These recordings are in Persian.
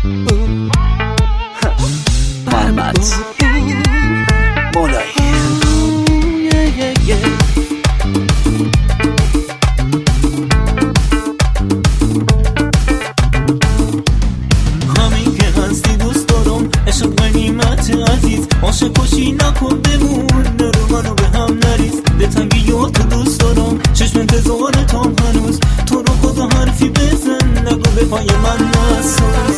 محمد مولایی همین که هستی دوست دارم، عشق غنیمت عزیز، عاشق کشی نکن بمون، نرو منو به هم نریز، دلتنگی یاد دوست دارم، چشم انتظارتم هنوز، تو رو خدا حرفی بزن، نگو به پای من نسوز.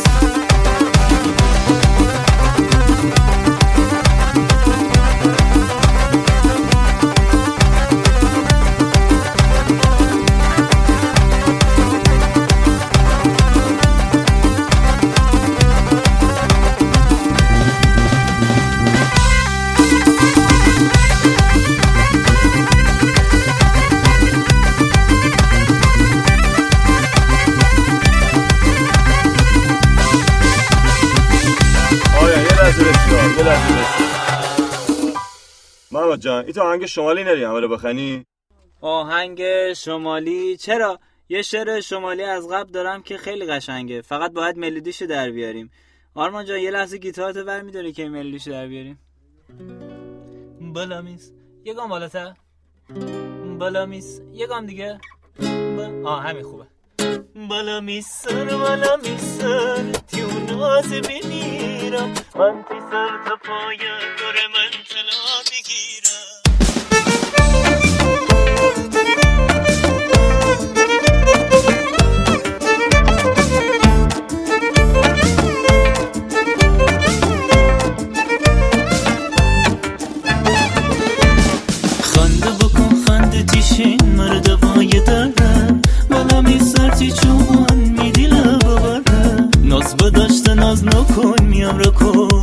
محمد جان، این تو آهنگ شمالی نری اولا بخنی؟ آهنگ شمالی؟ چرا؟ یه شعر شمالی از قبل دارم که خیلی قشنگه، فقط باید ملودیشو در بیاریم. آرمان جان یه لحظه گیتارتو برمی‌داری که ملودیشو در بیاریم؟ بالامیس یه گام بالاتر، بالامیس یه گام دیگه، همین خوبه. بالامیس سر تیون آزه بمیرم، من تی سر تا پای دور من تلا بگیرم. خنده بکن خنده تیشین مرد وای داره، بالامی سرتی چون میدیله ببره، ناز بداشته ناز نکن میام رو کن